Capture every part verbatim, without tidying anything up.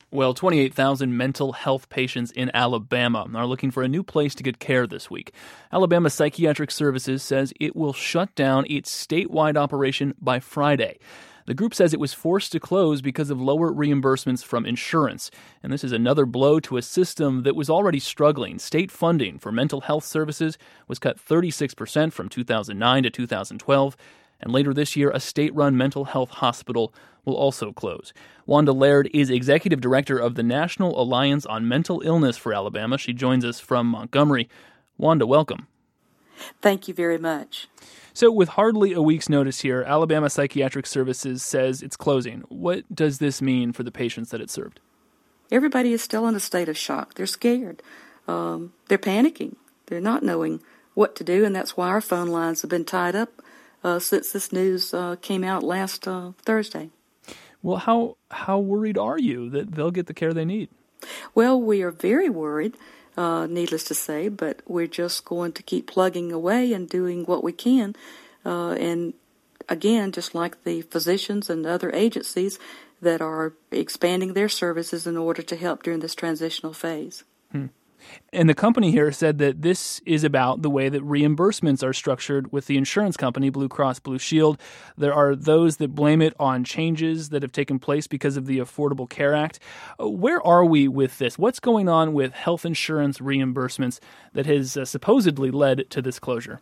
Well, twenty-eight thousand mental health patients in Alabama are looking for a new place to get care this week. Alabama Psychiatric Services says it will shut down its statewide operation by Friday. The group says it was forced to close because of lower reimbursements from insurance. And this is another blow to a system that was already struggling. State funding for mental health services was cut thirty-six percent from two thousand nine to two thousand twelve. And later this year, a state-run mental health hospital will also close. Wanda Laird is executive director of the National Alliance on Mental Illness for Alabama. She joins us from Montgomery. Wanda, welcome. Thank you very much. So with hardly a week's notice here, Alabama Psychiatric Services says it's closing. What does this mean for the patients that it served? Everybody is still in a state of shock. They're scared. Um, they're panicking. They're not knowing what to do, and that's why our phone lines have been tied up uh, since this news uh, came out last uh, Thursday. Well, how how worried are you that they'll get the care they need? Well, we are very worried. Uh, needless to say, but we're just going to keep plugging away and doing what we can. Uh, and again, just like the physicians and other agencies that are expanding their services in order to help during this transitional phase. Hmm. And the company here said that this is about the way that reimbursements are structured with the insurance company, Blue Cross Blue Shield. There are those that blame it on changes that have taken place because of the Affordable Care Act. Where are we with this? What's going on with health insurance reimbursements that has uh, supposedly led to this closure?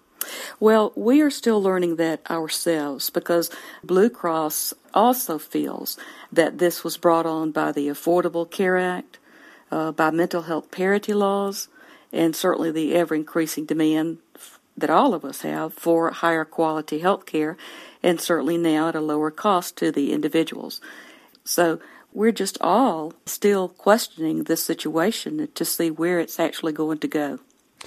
Well, we are still learning that ourselves because Blue Cross also feels that this was brought on by the Affordable Care Act, Uh, by mental health parity laws, and certainly the ever-increasing demand that all of us have for higher quality health care, and certainly now at a lower cost to the individuals. So we're just all still questioning this situation to see where it's actually going to go.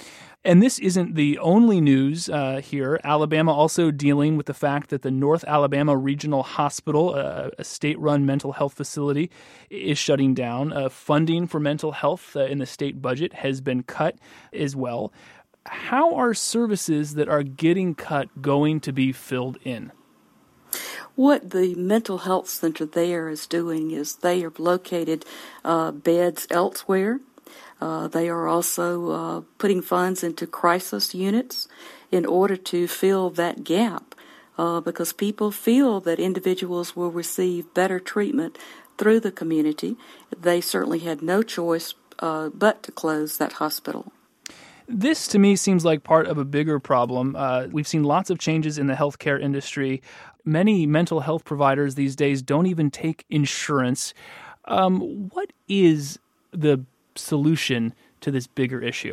And this isn't the only news uh, here. Alabama also dealing with the fact that the North Alabama Regional Hospital, uh, a state-run mental health facility, is shutting down. Uh, funding for mental health uh, in the state budget has been cut as well. How are services that are getting cut going to be filled in? What the mental health center there is doing is they have located uh, beds elsewhere. Uh, they are also uh, putting funds into crisis units in order to fill that gap uh, because people feel that individuals will receive better treatment through the community. They certainly had no choice uh, but to close that hospital. This, to me, seems like part of a bigger problem. Uh, we've seen lots of changes in the healthcare industry. Many mental health providers these days don't even take insurance. Um, what is the solution to this bigger issue?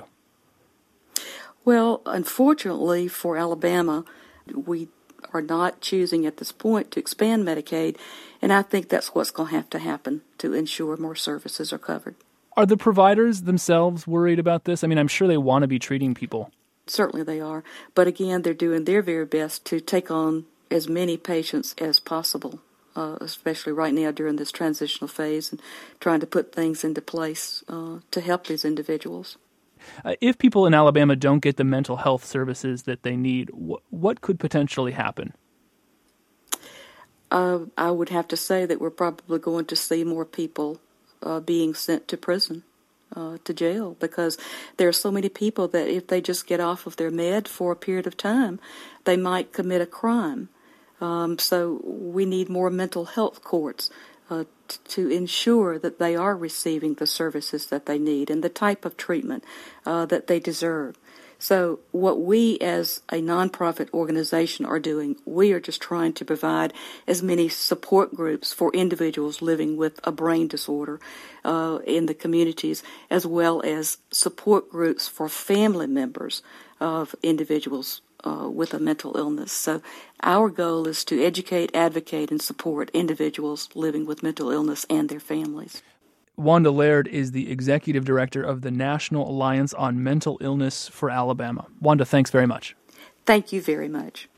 Well, unfortunately for Alabama, we are not choosing at this point to expand Medicaid, and I think that's what's going to have to happen to ensure more services are covered. Are the providers themselves worried about this? I mean, I'm sure they want to be treating people. Certainly they are. But again, they're doing their very best to take on as many patients as possible. Uh, especially right now during this transitional phase, and trying to put things into place uh, to help these individuals. Uh, if people in Alabama don't get the mental health services that they need, wh- what could potentially happen? Uh, I would have to say that we're probably going to see more people uh, being sent to prison, uh, to jail, because there are so many people that if they just get off of their med for a period of time, they might commit a crime. Um, so we need more mental health courts uh, t- to ensure that they are receiving the services that they need and the type of treatment uh, that they deserve. So what we as a nonprofit organization are doing, we are just trying to provide as many support groups for individuals living with a brain disorder uh, in the communities, as well as support groups for family members of individuals Uh, with a mental illness. So our goal is to educate, advocate, and support individuals living with mental illness and their families. Wanda Laird is the executive director of the National Alliance on Mental Illness for Alabama. Wanda, thanks very much. Thank you very much.